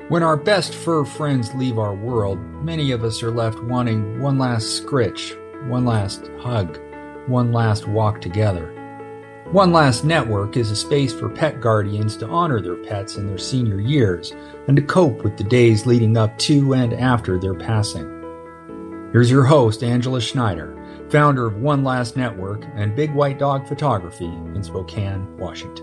When our best fur friends leave our world, many of us are left wanting one last scritch, one last hug, one last walk together. One Last Network is a space for pet guardians to honor their pets in their senior years and to cope with the days leading up to and after their passing. Here's your host, Angela Schneider, founder of One Last Network and Big White Dog Photography in Spokane, Washington.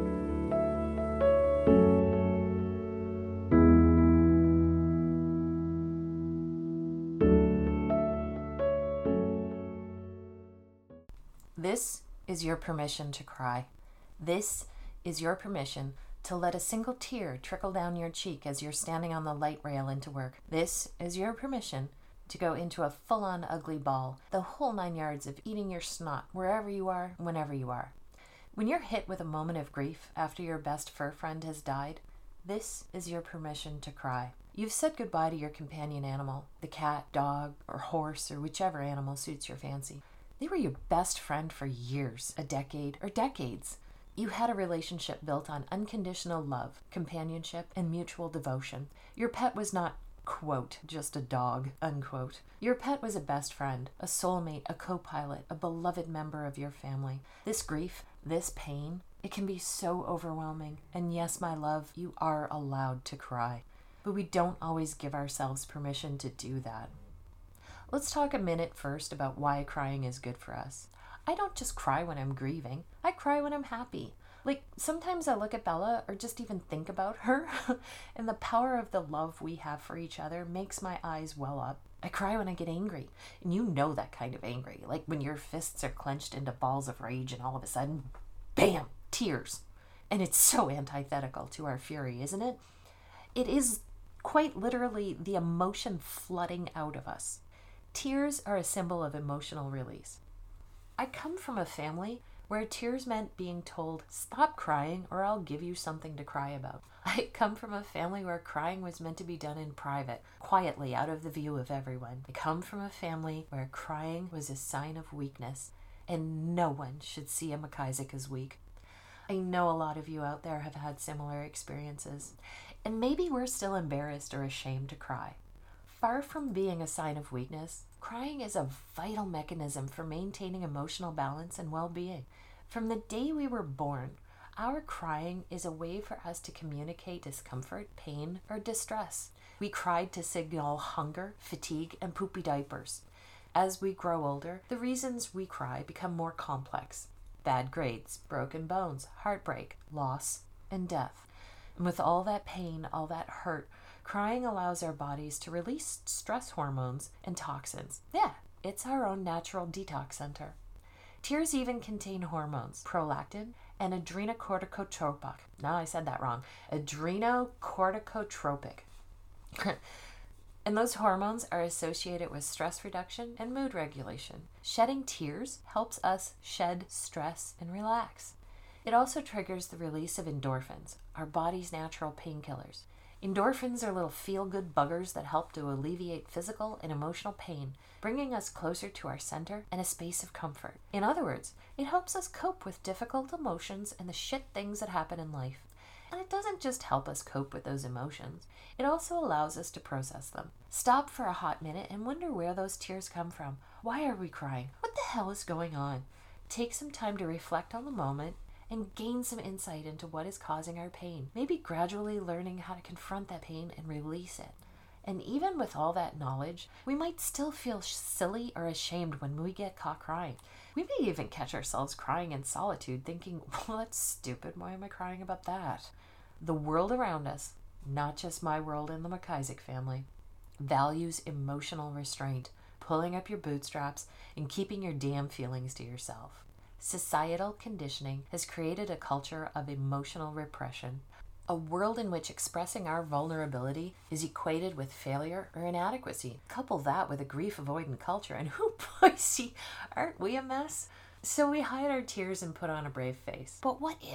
This is your permission to cry. This is your permission to let a single tear trickle down your cheek as you're standing on the light rail into work. This is your permission to go into a full-on ugly ball, the whole 9 yards of eating your snot wherever you are, whenever you are. When you're hit with a moment of grief after your best fur friend has died, this is your permission to cry. You've said goodbye to your companion animal, the cat, dog, or horse, or whichever animal suits your fancy. They were your best friend for years, a decade, or decades. You had a relationship built on unconditional love, companionship, and mutual devotion. Your pet was not, quote, just a dog, unquote. Your pet was a best friend, a soulmate, a co-pilot, a beloved member of your family. This grief, this pain, it can be so overwhelming. And yes, my love, you are allowed to cry. But we don't always give ourselves permission to do that. Let's talk a minute first about why crying is good for us. I don't just cry when I'm grieving. I cry when I'm happy. Like, sometimes I look at Bella or just even think about her, and the power of the love we have for each other makes my eyes well up. I cry when I get angry, and you know that kind of angry, like when your fists are clenched into balls of rage and all of a sudden, bam, tears. And it's so antithetical to our fury, isn't it? It is quite literally the emotion flooding out of us. Tears are a symbol of emotional release. I come from a family where tears meant being told, stop crying or I'll give you something to cry about. I come from a family where crying was meant to be done in private, quietly, out of the view of everyone. I come from a family where crying was a sign of weakness, and no one should see a McIsaac as weak. I know a lot of you out there have had similar experiences, and maybe we're still embarrassed or ashamed to cry. Far from being a sign of weakness, crying is a vital mechanism for maintaining emotional balance and well-being. From the day we were born, our crying is a way for us to communicate discomfort, pain, or distress. We cried to signal hunger, fatigue, and poopy diapers. As we grow older, the reasons we cry become more complex. Bad grades, broken bones, heartbreak, loss, and death. And with all that pain, all that hurt, crying allows our bodies to release stress hormones and toxins. Yeah, it's our own natural detox center. Tears even contain hormones, prolactin and adrenocorticotropic. No, I said that wrong. Adrenocorticotropic. And those hormones are associated with stress reduction and mood regulation. Shedding tears helps us shed stress and relax. It also triggers the release of endorphins, our body's natural painkillers. Endorphins are little feel-good buggers that help to alleviate physical and emotional pain, bringing us closer to our center and a space of comfort. In other words, it helps us cope with difficult emotions and the shit things that happen in life. And it doesn't just help us cope with those emotions, it also allows us to process them. Stop for a hot minute and wonder where those tears come from. Why are we crying? What the hell is going on? Take some time to reflect on the moment and gain some insight into what is causing our pain. Maybe gradually learning how to confront that pain and release it. And even with all that knowledge, we might still feel silly or ashamed when we get caught crying. We may even catch ourselves crying in solitude, thinking, well, that's stupid. Why am I crying about that? The world around us, not just my world and the McIsaac family, values emotional restraint, pulling up your bootstraps, and keeping your damn feelings to yourself. Societal conditioning has created a culture of emotional repression, a world in which expressing our vulnerability is equated with failure or inadequacy. Couple that with a grief-avoidant culture, and whoo boy, see, aren't we a mess? So we hide our tears and put on a brave face. But what if?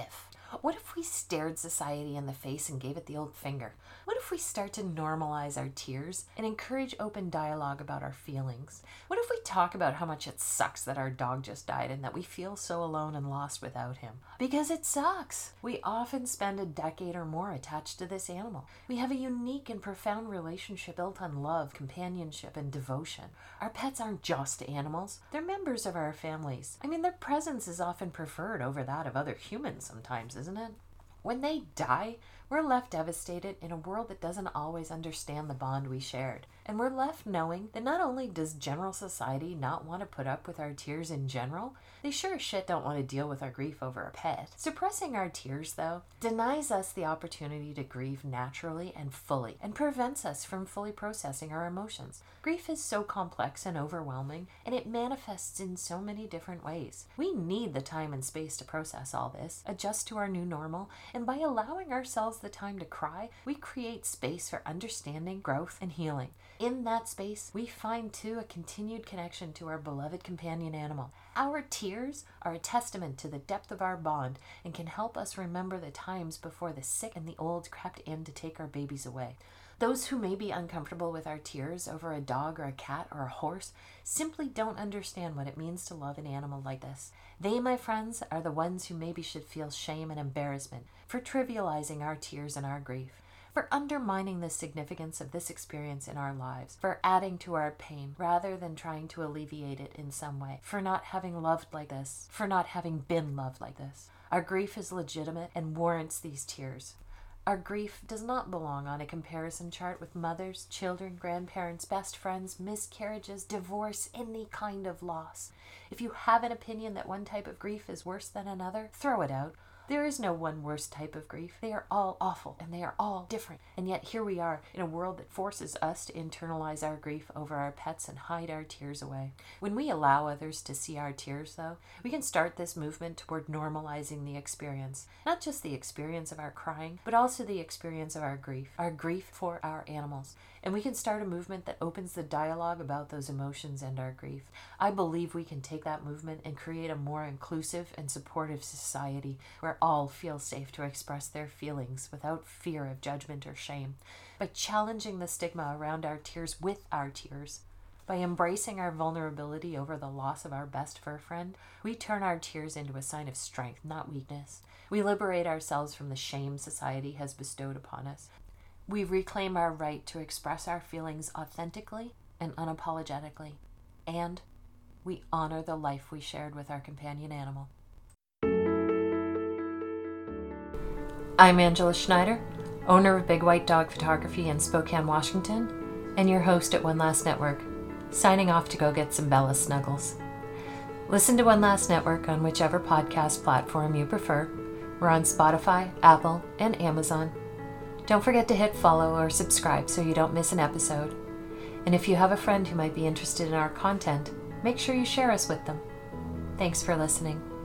What if we stared society in the face and gave it the old finger? What if we start to normalize our tears and encourage open dialogue about our feelings? What if we talk about how much it sucks that our dog just died and that we feel so alone and lost without him? Because it sucks. We often spend a decade or more attached to this animal. We have a unique and profound relationship built on love, companionship, and devotion. Our pets aren't just animals. They're members of our families. I mean, their presence is often preferred over that of other humans sometimes, isn't it? When they die, we're left devastated in a world that doesn't always understand the bond we shared. And we're left knowing that not only does general society not want to put up with our tears in general, they sure as shit don't want to deal with our grief over a pet. Suppressing our tears, though, denies us the opportunity to grieve naturally and fully, and prevents us from fully processing our emotions. Grief is so complex and overwhelming, and it manifests in so many different ways. We need the time and space to process all this, adjust to our new normal, and by allowing ourselves the time to cry, we create space for understanding, growth, and healing. In that space, we find too a continued connection to our beloved companion animal. Our tears are a testament to the depth of our bond and can help us remember the times before the sick and the old crept in to take our babies away. Those who may be uncomfortable with our tears over a dog or a cat or a horse simply don't understand what it means to love an animal like this. They, my friends, are the ones who maybe should feel shame and embarrassment for trivializing our tears and our grief, for undermining the significance of this experience in our lives, for adding to our pain rather than trying to alleviate it in some way, for not having loved like this, for not having been loved like this. Our grief is legitimate and warrants these tears. Our grief does not belong on a comparison chart with mothers, children, grandparents, best friends, miscarriages, divorce, any kind of loss. If you have an opinion that one type of grief is worse than another, throw it out. There is no one worse type of grief. They are all awful and they are all different. And yet here we are in a world that forces us to internalize our grief over our pets and hide our tears away. When we allow others to see our tears, though, we can start this movement toward normalizing the experience. Not just the experience of our crying, but also the experience of our grief for our animals. And we can start a movement that opens the dialogue about those emotions and our grief. I believe we can take that movement and create a more inclusive and supportive society where all feel safe to express their feelings without fear of judgment or shame. By challenging the stigma around our tears with our tears, by embracing our vulnerability over the loss of our best fur friend, we turn our tears into a sign of strength, not weakness. We liberate ourselves from the shame society has bestowed upon us. We reclaim our right to express our feelings authentically and unapologetically. And we honor the life we shared with our companion animal. I'm Angela Schneider, owner of Big White Dog Photography in Spokane, Washington, and your host at One Last Network, signing off to go get some Bella snuggles. Listen to One Last Network on whichever podcast platform you prefer. We're on Spotify, Apple, and Amazon. Don't forget to hit follow or subscribe so you don't miss an episode. And if you have a friend who might be interested in our content, make sure you share us with them. Thanks for listening.